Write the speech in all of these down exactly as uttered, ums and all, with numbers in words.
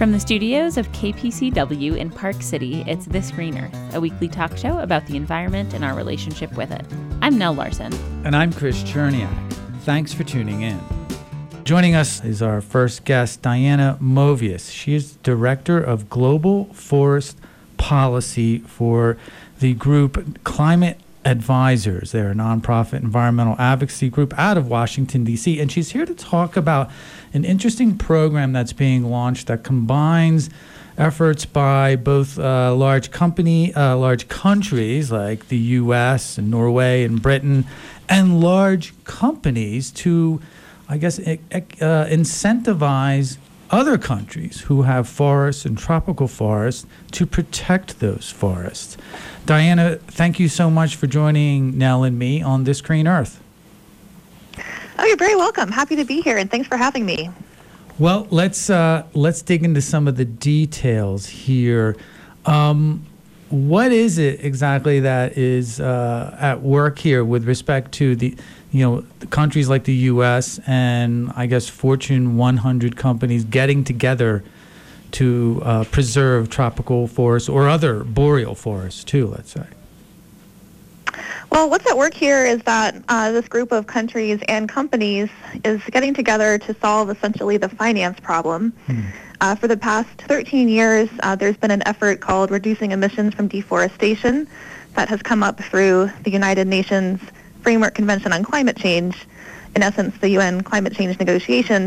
From the studios of K P C W in Park City, it's This Green Earth, a weekly talk show about the environment and our relationship with it. I'm Nell Larson. And I'm Chris Cherniak. Thanks for tuning in. Joining us is our first guest, Diana Movius. She is Director of Global Forest Policy for the group Climate Advisors. They're a nonprofit environmental advocacy group out of Washington, D C, and she's here to talk about an interesting program that's being launched that combines efforts by both uh, large company, uh, large countries like the U S and Norway and Britain, and large companies to, I guess, uh, incentivize other countries who have forests and tropical forests to protect those forests. Diana, thank you so much for joining Nell and me on This Green Earth. Oh, you're very welcome. Happy to be here, and thanks for having me. Well, let's uh, let's dig into some of the details here. Um, what is it exactly that is uh, at work here with respect to the, you know, the countries like the U S and I guess Fortune one hundred companies getting together to uh, preserve tropical forests or other boreal forests too, let's say? Well, what's at work here is that uh, this group of countries and companies is getting together to solve essentially the finance problem. Hmm. Uh, for the past thirteen years, uh, there's been an effort called Reducing Emissions from Deforestation that has come up through the United Nations Framework Convention on Climate Change, in essence, the U N climate change negotiations.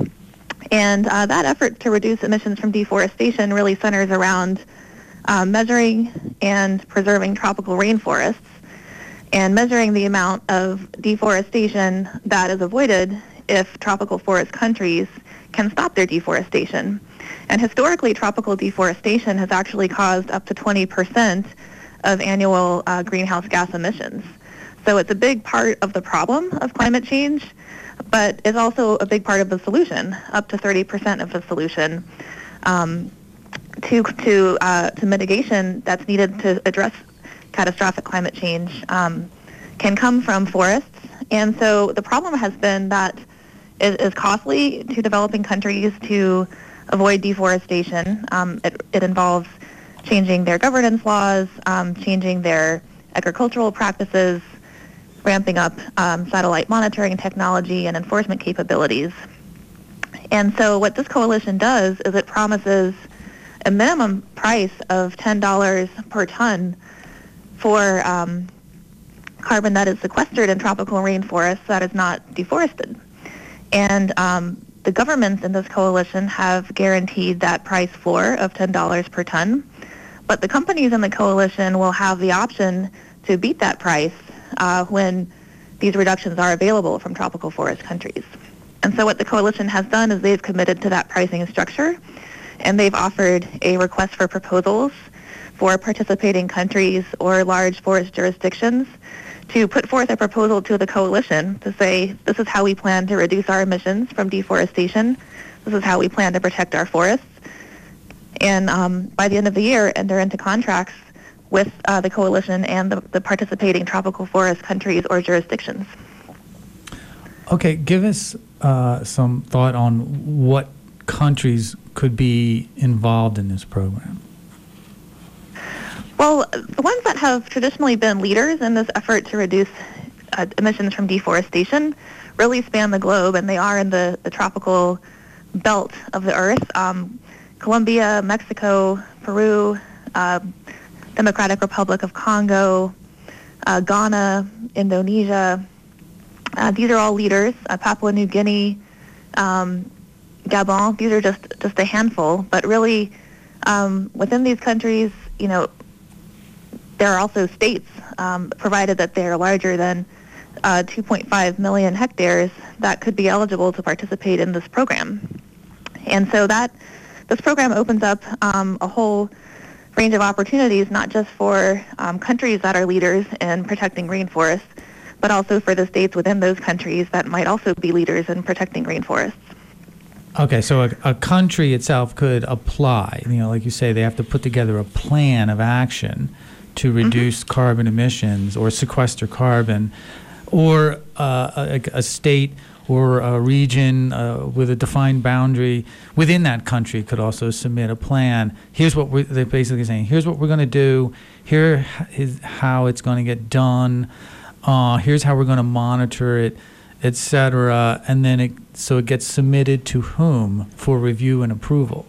And uh, that effort to reduce emissions from deforestation really centers around uh, measuring and preserving tropical rainforests and measuring the amount of deforestation that is avoided if tropical forest countries can stop their deforestation. And historically, tropical deforestation has actually caused up to twenty percent of annual uh, greenhouse gas emissions. So it's a big part of the problem of climate change, but it's also a big part of the solution, up to thirty percent of the solution um, to to uh, to mitigation that's needed to address catastrophic climate change um, can come from forests. And so the problem has been that it is costly to developing countries to avoid deforestation. Um, it, it involves changing their governance laws, um, changing their agricultural practices, ramping up um, satellite monitoring technology and enforcement capabilities. And so what this coalition does is it promises a minimum price of ten dollars per ton for um, carbon that is sequestered in tropical rainforests that is not deforested. And um, the governments in this coalition have guaranteed that price floor of ten dollars per ton, but the companies in the coalition will have the option to beat that price uh, when these reductions are available from tropical forest countries. And so what the coalition has done is they've committed to that pricing structure, and they've offered a request for proposals for participating countries or large forest jurisdictions to put forth a proposal to the coalition to say, this is how we plan to reduce our emissions from deforestation, this is how we plan to protect our forests, and um, by the end of the year enter into contracts with uh, the coalition and the, the participating tropical forest countries or jurisdictions. Okay, give us uh, some thought on what countries could be involved in this program. Well, the ones that have traditionally been leaders in this effort to reduce uh, emissions from deforestation really span the globe, and they are in the, the tropical belt of the earth. Um, Colombia, Mexico, Peru, uh, Democratic Republic of Congo, uh, Ghana, Indonesia. Uh, these are all leaders. Uh, Papua New Guinea, um, Gabon. These are just, just a handful. But really, um, within these countries, you know, there are also states, um, provided that they are larger than uh, two point five million hectares, that could be eligible to participate in this program. And so that this program opens up um, a whole range of opportunities, not just for um, countries that are leaders in protecting rainforests, but also for the states within those countries that might also be leaders in protecting rainforests. Okay, so a, a country itself could apply. You know, like you say, they have to put together a plan of action to reduce mm-hmm. carbon emissions or sequester carbon, or uh, a, a state or a region uh, with a defined boundary within that country could also submit a plan. Here's what we're, they're basically saying, here's what we're going to do, here is how it's going to get done, uh, here's how we're going to monitor it, et cetera. And then it, so it gets submitted to whom for review and approval?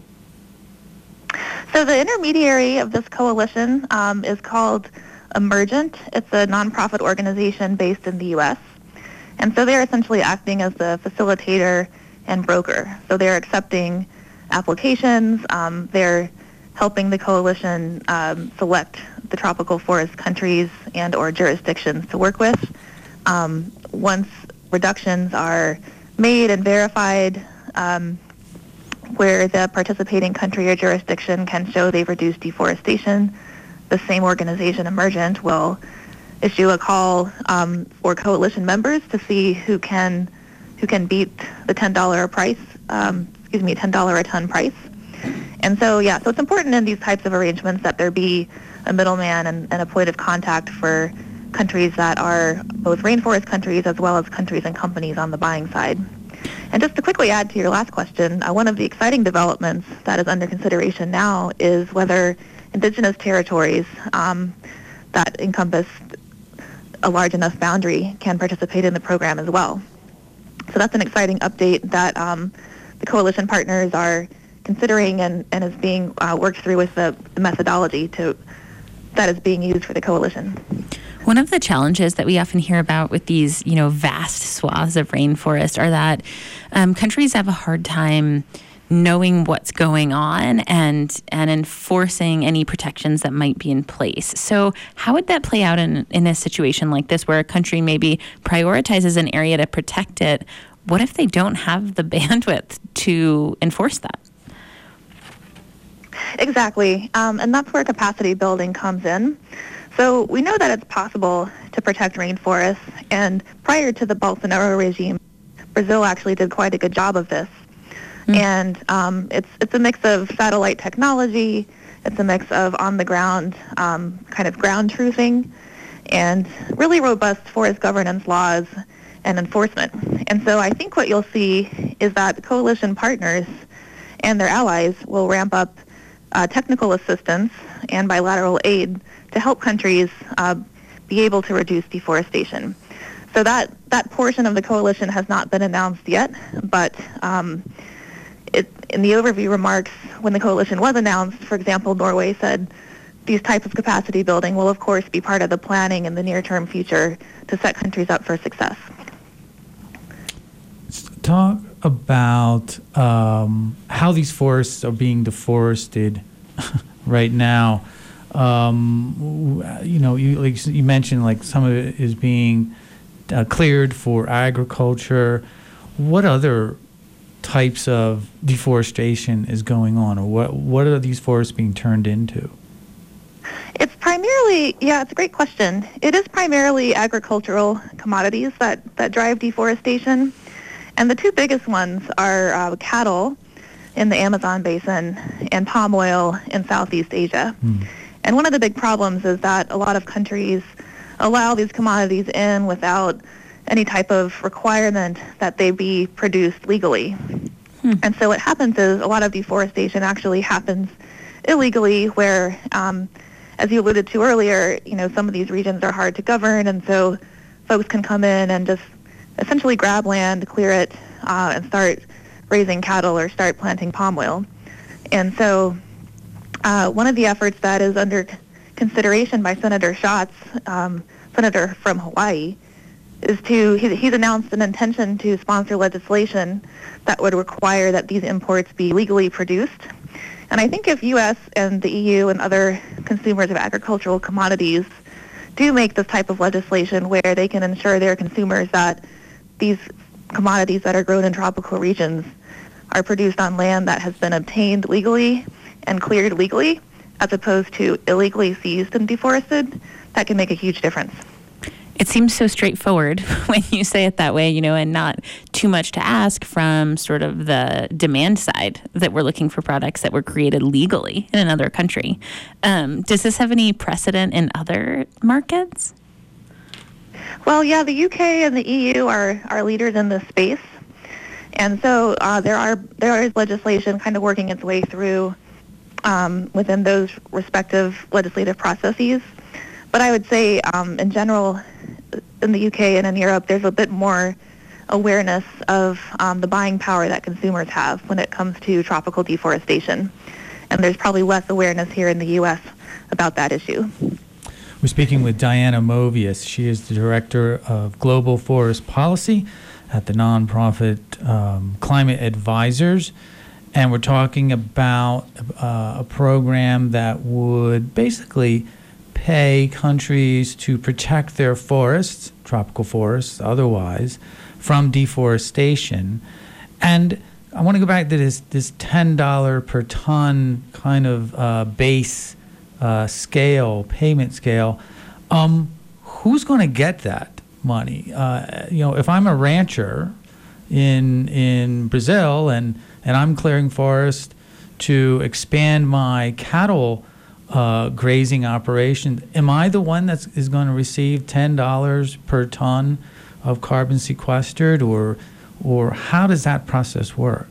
So the intermediary of this coalition um, is called Emergent. It's a nonprofit organization based in the U S And so they're essentially acting as the facilitator and broker. So they're accepting applications. Um, they're helping the coalition um, select the tropical forest countries and or jurisdictions to work with. Um, once reductions are made and verified, um, where the participating country or jurisdiction can show they've reduced deforestation, the same organization, Emergent, will issue a call um, for coalition members to see who can who can beat the ten dollars a price, um, excuse me, ten dollars a ton price. And so, yeah, so it's important in these types of arrangements that there be a middleman and, and a point of contact for countries that are both rainforest countries as well as countries and companies on the buying side. And just to quickly add to your last question, uh, one of the exciting developments that is under consideration now is whether indigenous territories um, that encompass a large enough boundary can participate in the program as well. So that's an exciting update that um, the coalition partners are considering and, and is being uh, worked through with the, the methodology to that is being used for the coalition. One of the challenges that we often hear about with these, you know, vast swaths of rainforest are that um, countries have a hard time knowing what's going on and and enforcing any protections that might be in place. So how would that play out in, in a situation like this where a country maybe prioritizes an area to protect it? What if they don't have the bandwidth to enforce that? Exactly. Um, and that's where capacity building comes in. So we know that it's possible to protect rainforests, and prior to the Bolsonaro regime, Brazil actually did quite a good job of this. Mm. And um, it's it's a mix of satellite technology, it's a mix of on-the-ground um, kind of ground truthing, and really robust forest governance laws and enforcement. And so I think what you'll see is that the coalition partners and their allies will ramp up uh, technical assistance and bilateral aid to help countries uh, be able to reduce deforestation. So that, that portion of the coalition has not been announced yet, but um, it, in the overview remarks, when the coalition was announced, for example, Norway said these types of capacity building will, of course, be part of the planning in the near-term future to set countries up for success. Talk about um, how these forests are being deforested right now. Um, you know, you like you mentioned, like some of it is being uh, cleared for agriculture. What other types of deforestation is going on, or what what are these forests being turned into? It's primarily, yeah, it's a great question. It is primarily agricultural commodities that, that drive deforestation. And the two biggest ones are uh, cattle in the Amazon basin and palm oil in Southeast Asia. Mm. And one of the big problems is that a lot of countries allow these commodities in without any type of requirement that they be produced legally. Hmm. And so what happens is a lot of deforestation actually happens illegally where, um, as you alluded to earlier, you know, some of these regions are hard to govern, and so folks can come in and just essentially grab land, clear it, uh, and start raising cattle or start planting palm oil. And so uh, one of the efforts that is under consideration by Senator Schatz, um, Senator from Hawaii, is to, he, he's announced an intention to sponsor legislation that would require that these imports be legally produced. And I think if U S and the E U and other consumers of agricultural commodities do make this type of legislation where they can ensure their consumers that these commodities that are grown in tropical regions are produced on land that has been obtained legally and cleared legally, as opposed to illegally seized and deforested, that can make a huge difference. It seems so straightforward when you say it that way, you know, and not too much to ask from sort of the demand side that we're looking for products that were created legally in another country. Um, does this have any precedent in other markets? Well, yeah, the U K and the E U are, are leaders in this space. And so uh, there are there is legislation kind of working its way through um, within those respective legislative processes. But I would say, um, in general, in the U K and in Europe, there's a bit more awareness of um, the buying power that consumers have when it comes to tropical deforestation. And there's probably less awareness here in the U S about that issue. We're speaking with Diana Movius. She is the Director of Global Forest Policy at the nonprofit um, Climate Advisors. And we're talking about uh, a program that would basically pay countries to protect their forests, tropical forests otherwise, from deforestation. And I want to go back to this this ten dollars per ton kind of uh, base uh, scale, payment scale. Um, who's going to get that money? Uh, you know, if I'm a rancher in in Brazil and, and I'm clearing forest to expand my cattle uh, grazing operation, am I the one that is going to receive ten dollars per ton of carbon sequestered, or or how does that process work?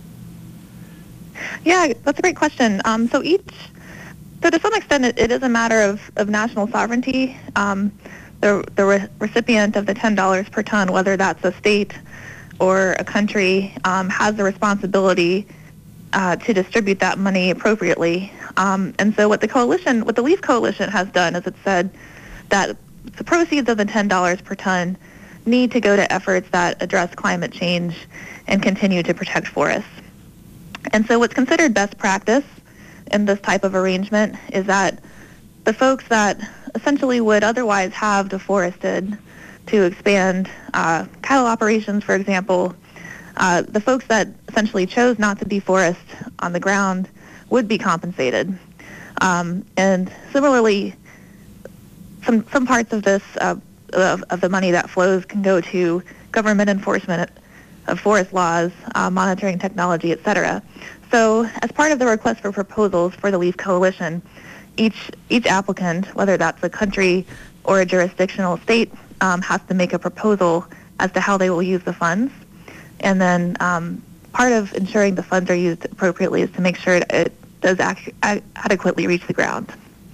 Yeah, that's a great question. Um, so each, so to some extent, it, it is a matter of, of national sovereignty. Um, the the re- recipient of the ten dollars per ton, whether that's a state or a country, um, has the responsibility uh, to distribute that money appropriately. Um, and so what the coalition, what the LEAF Coalition has done is it said that the proceeds of the ten dollars per ton need to go to efforts that address climate change and continue to protect forests. And so what's considered best practice in this type of arrangement is that the folks that essentially would otherwise have deforested to expand uh, cattle operations, for example, uh, the folks that essentially chose not to deforest on the ground would be compensated. Um, and similarly, some some parts of this uh, of, of the money that flows can go to government enforcement of forest laws, uh, monitoring technology, et cetera. So as part of the request for proposals for the LEAF Coalition, each each applicant, whether that's a country or a jurisdictional state, um, has to make a proposal as to how they will use the funds. And then um, part of ensuring the funds are used appropriately is to make sure it, it does ac- ad- adequately reach the ground.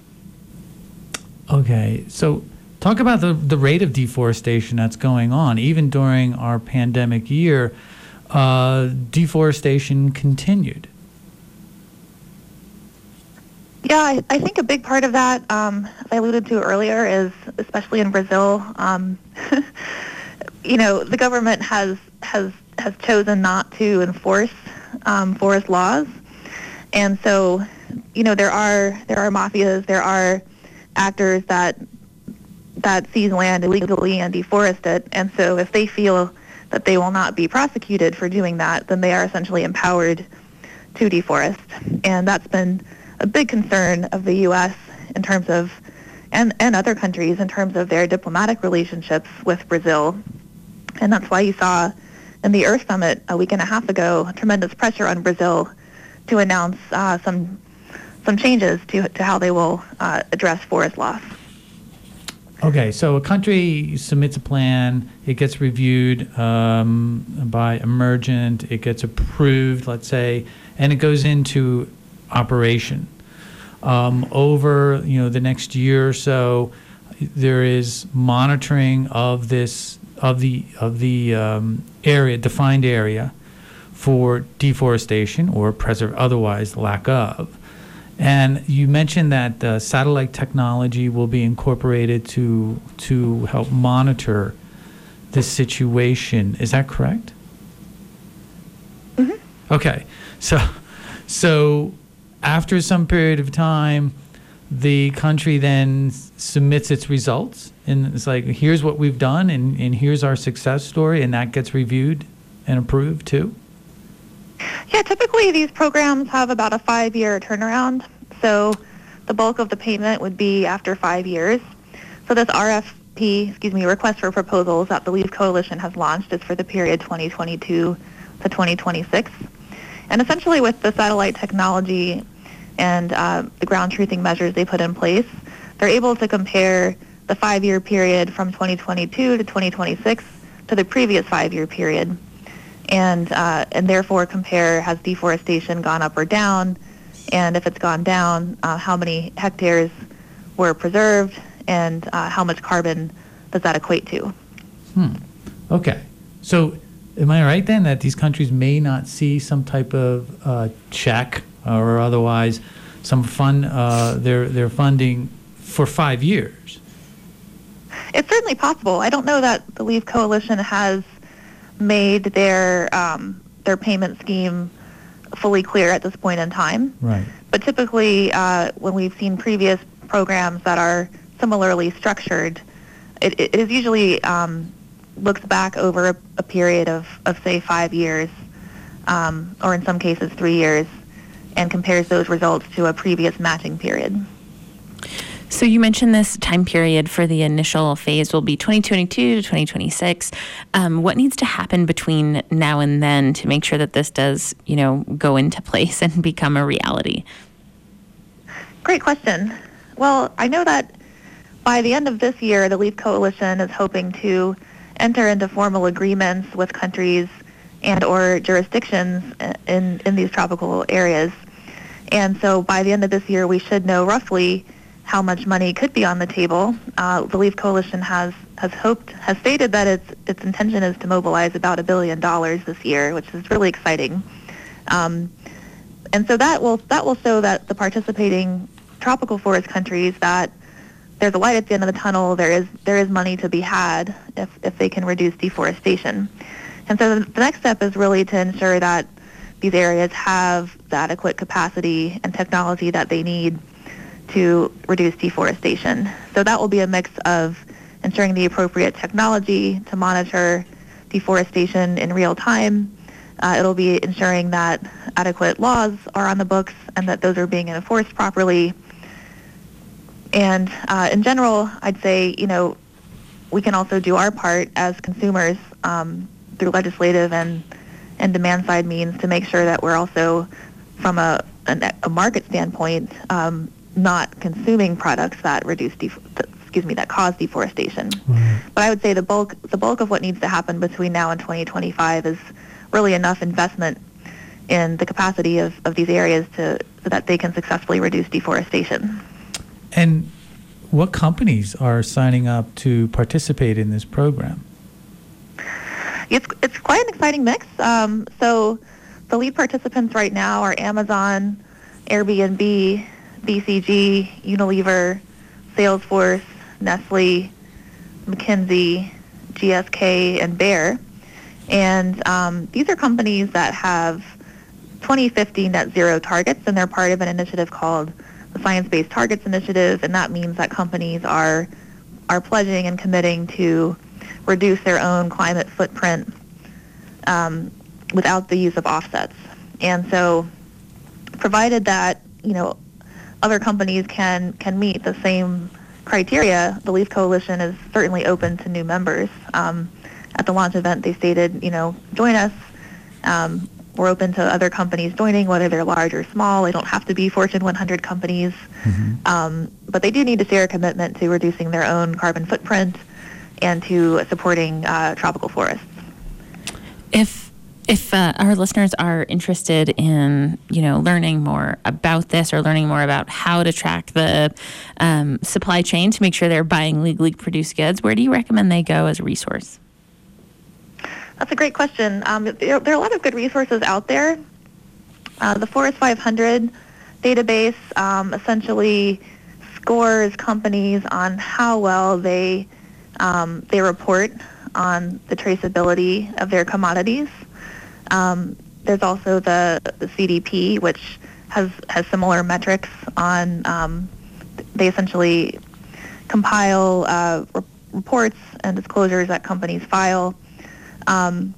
Okay, so talk about the, the rate of deforestation that's going on. Even during our pandemic year, uh, deforestation continued. Yeah, I, I think a big part of that, um, as I alluded to earlier, is especially in Brazil, um, you know, the government has has has chosen not to enforce um, forest laws, and so, you know, there are there are mafias, there are actors that that seize land illegally and deforest it, and so if they feel that they will not be prosecuted for doing that, then they are essentially empowered to deforest, and that's been a big concern of the U S in terms of, and, and other countries in terms of their diplomatic relationships with Brazil. And that's why you saw in the Earth Summit a week and a half ago tremendous pressure on Brazil to announce uh, some some changes to, to how they will uh, address forest loss. Okay, so a country submits a plan, it gets reviewed um, by Emergent, it gets approved, let's say, and it goes into operation. Um, over you know the next year or so, there is monitoring of this of the of the um, area, defined area, for deforestation or preserve otherwise lack of. And you mentioned that uh, satellite technology will be incorporated to to help monitor this situation. Is that correct? Mm-hmm. Okay, so so. After some period of time, the country then s- submits its results, and it's like, here's what we've done, and, and here's our success story, and that gets reviewed and approved too? Yeah, typically these programs have about a five-year turnaround, so the bulk of the payment would be after five years. So this R F P, excuse me, request for proposals that the LEAF Coalition has launched is for the period twenty twenty-two to twenty twenty-six. And essentially with the satellite technology and uh, the ground truthing measures they put in place, they're able to compare the the five-year period from twenty twenty-two to twenty twenty-six to the previous five-year period, and uh, and therefore compare, has deforestation gone up or down, and if it's gone down, uh, how many hectares were preserved, and uh, how much carbon does that equate to? Hmm. Okay. So am I right then that these countries may not see some type of uh, check or otherwise some fund, uh, their, their funding for five years? It's certainly possible. I don't know that the Leave Coalition has made their um, their payment scheme fully clear at this point in time. Right. But typically, uh, when we've seen previous programs that are similarly structured, it, it is usually um, looks back over a, a period of, of, say, five years, um, or in some cases three years, and compares those results to a previous matching period. So you mentioned this time period for the initial phase will be twenty twenty-two to twenty twenty-six. Um, what needs to happen between now and then to make sure that this does, you know, go into place and become a reality? Great question. Well, I know that by the end of this year, the Leave Coalition is hoping to enter into formal agreements with countries and or jurisdictions in, in these tropical areas. And so by the end of this year, we should know roughly how much money could be on the table. Uh, the Leave Coalition has, has hoped, has stated that its its intention is to mobilize about a billion dollars this year, which is really exciting. Um, and so that will that will show that the participating tropical forest countries that there's a light at the end of the tunnel. There is there is money to be had if if they can reduce deforestation. And so the next step is really to ensure that these areas have the adequate capacity and technology that they need to reduce deforestation. So that will be a mix of ensuring the appropriate technology to monitor deforestation in real time. Uh, it'll be ensuring that adequate laws are on the books and that those are being enforced properly. And uh, in general, I'd say, you know, we can also do our part as consumers um, through legislative and, and demand-side means to make sure that we're also, from a, a, a market standpoint, um, not consuming products that reduce, def- excuse me, that cause deforestation. Right. But I would say the bulk, the bulk of what needs to happen between now and twenty twenty-five is really enough investment in the capacity of, of these areas to so that they can successfully reduce deforestation. And what companies are signing up to participate in this program? It's it's quite an exciting mix. Um, so the lead participants right now are Amazon, Airbnb, B C G, Unilever, Salesforce, Nestle, McKinsey, G S K, and Bayer. And um, these are companies that have twenty fifty net zero targets, and they're part of an initiative called the Science-Based Targets Initiative, and that means that companies are are pledging and committing to reduce their own climate footprint um, without the use of offsets. And so, provided that, you know, other companies can can meet the same criteria, the Leave Coalition is certainly open to new members. Um, at the launch event, they stated, you know, join us. Um, we're open to other companies joining, whether they're large or small. They don't have to be Fortune one hundred companies. Mm-hmm. Um, but they do need to share a commitment to reducing their own carbon footprint and to supporting uh, tropical forests. If If uh, our listeners are interested in, you know, learning more about this or learning more about how to track the um, supply chain to make sure they're buying legally produced goods, where do you recommend they go as a resource? That's a great question. Um, there, there are a lot of good resources out there. Uh, the Forest five hundred database um, essentially scores companies on how well they um, they report on the traceability of their commodities. Um, there's also the, the C D P, which has, has similar metrics on, um, they essentially compile uh, re- reports and disclosures that companies file. Um,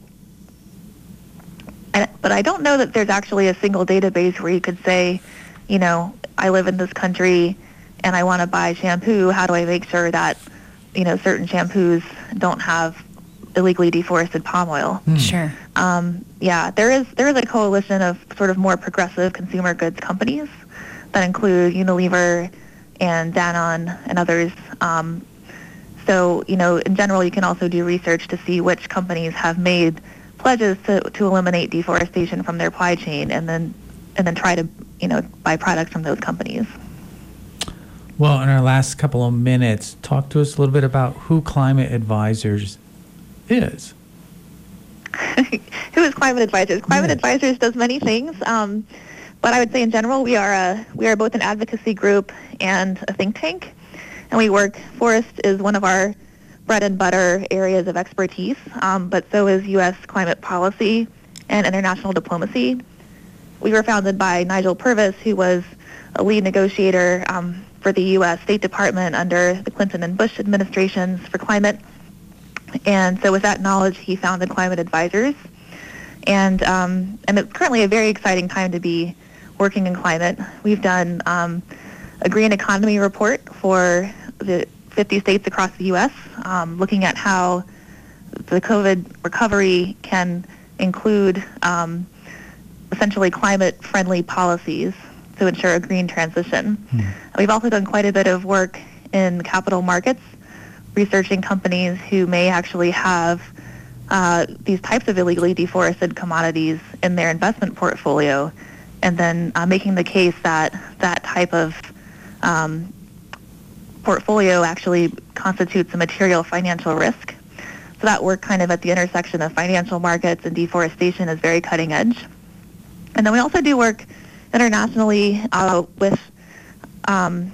and, but I don't know that there's actually a single database where you could say, you know, I live in this country and I want to buy shampoo. How do I make sure that, you know, certain shampoos don't have illegally deforested palm oil? Mm. Sure. Um, yeah, there is there is a coalition of sort of more progressive consumer goods companies that include Unilever and Danone and others. Um, So, you know, in general, you can also do research to see which companies have made pledges to, to eliminate deforestation from their supply chain, and then and then try to, you know, buy products from those companies. Well, in our last couple of minutes, talk to us a little bit about who Climate Advisors is. Who is Climate Advisors? Climate Yes. Advisors does many things, um, but I would say in general we are a, we are both an advocacy group and a think tank, and we work. Forest is one of our bread and butter areas of expertise, um, but so is U S climate policy and international diplomacy. We were founded by Nigel Purvis, who was a lead negotiator um, for the U S State Department under the Clinton and Bush administrations for climate. And so with that knowledge, he founded Climate Advisors. And um, and it's currently a very exciting time to be working in climate. We've done um, a green economy report for the fifty states across the U S, um, looking at how the COVID recovery can include um, essentially climate-friendly policies to ensure a green transition. Hmm. We've also done quite a bit of work in capital markets, researching companies who may actually have uh, these types of illegally deforested commodities in their investment portfolio, and then uh, making the case that that type of um, portfolio actually constitutes a material financial risk. So that work kind of at the intersection of financial markets and deforestation is very cutting edge. And then we also do work internationally uh, with um,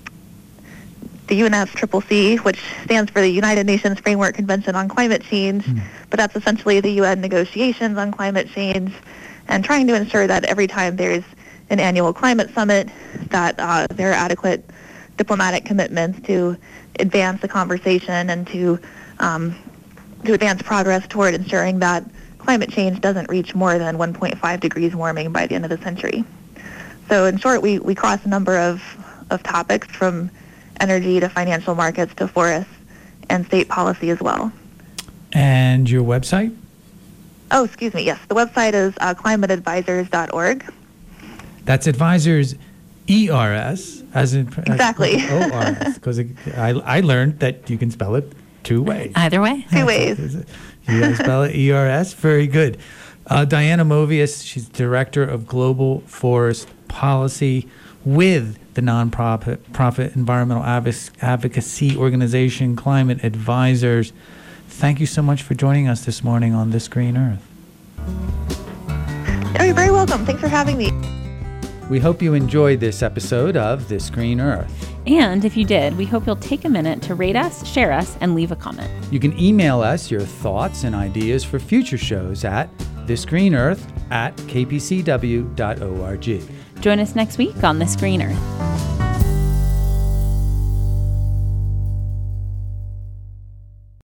the U N F C C C, which stands for the United Nations Framework Convention on Climate Change, mm. but that's essentially the U N negotiations on climate change, and trying to ensure that every time there's an annual climate summit, that uh, there are adequate diplomatic commitments to advance the conversation and to um, to advance progress toward ensuring that climate change doesn't reach more than one point five degrees warming by the end of the century. So in short, we, we cross a number of, of topics, from energy to financial markets to forests and state policy as well. And your website? Oh, excuse me, yes. The website is uh, climate advisors dot org. That's advisors, E R S, as in... Exactly. O R S, because I, I learned that you can spell it two ways. Either way. Two ways. You guys spell it E R S? Very good. Uh, Diana Movius, she's Director of Global Forest Policy with the nonprofit profit environmental advocacy organization, Climate Advisors. Thank you so much for joining us this morning on This Green Earth. Oh, you're very welcome. Thanks for having me. We hope you enjoyed this episode of This Green Earth. And if you did, we hope you'll take a minute to rate us, share us, and leave a comment. You can email us your thoughts and ideas for future shows at thisgreenearth at k p c w dot org. Join us next week on This Green Earth.